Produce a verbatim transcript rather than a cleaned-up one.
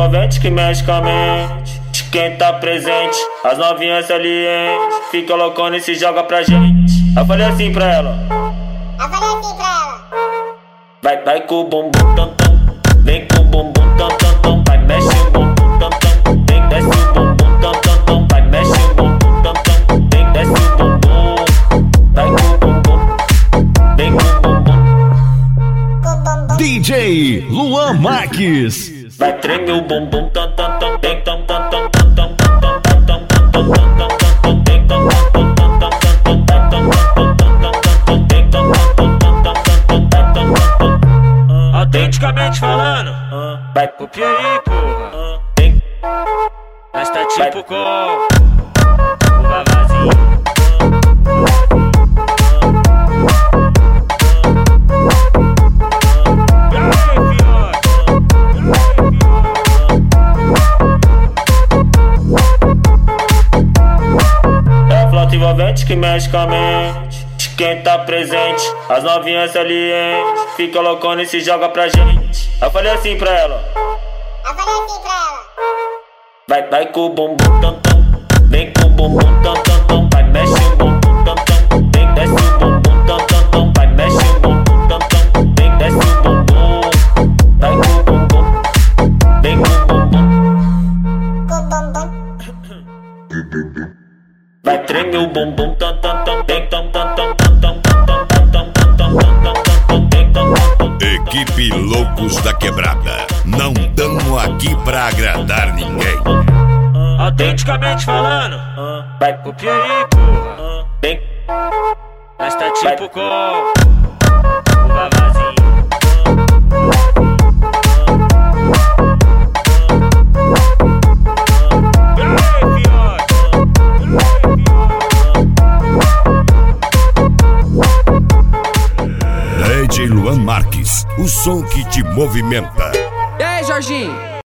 envolvente que mexe com a mente de quem tá presente. As novinhas salientes fica loucona e se joga pra gente. Eu falei assim pra ela, Eu falei assim pra ela. Vai, vai com o bumbum tam tam, vem com o bumbum tam tam tam, vai mexe o bumbum tam tam, vem desce o bumbum tam tam tam, vai mexe o bumbum tam tam, vem desce o bumbum, vai com o bumbum, vem com o bumbum. D J Luan Marques. Vai tremer o bumbum tam tam tam, vem tam tam tam tam tam tam tam tam tam tam tam tam, vem tam tam tam tam tam tam tam tam tam, vem tam tam tam tam tam tam tam tam. Autenticamente falando, Vai, copia aí, porra. vem, Nós tá tipo com o Vavazinho. É a flauta envolvente que mexe com a mente de quem tá presente. As novinhas salientes fica loucona e se joga pra gente. Eu falei assim pra ela, Eu falei assim pra ela. Vai, vai com o bumbum tam tam, vem com o bumbum tam tam tam, vai mexe o bumbum tam tam, vem desce o bumbum tam tam tam, vai mexe o bumbum tam tam, vem desce o bumbum, vai com o bumbum, vem com o bumbum. Com bumbum. Vai tremer o bumbum tam tam tam, vem tam tam tam tam tam tam tam tam tam tam tam, vem tam tam tam. Equipe Loucos da Quebrada. Não tamo aqui pra agradar ninguém. Autenticamente falando, Vai, copia aí, porra. vem, Nós tá tipo com o Vavazinho. D J Luan Marques, o som que te movimenta. E aí, Jorginho?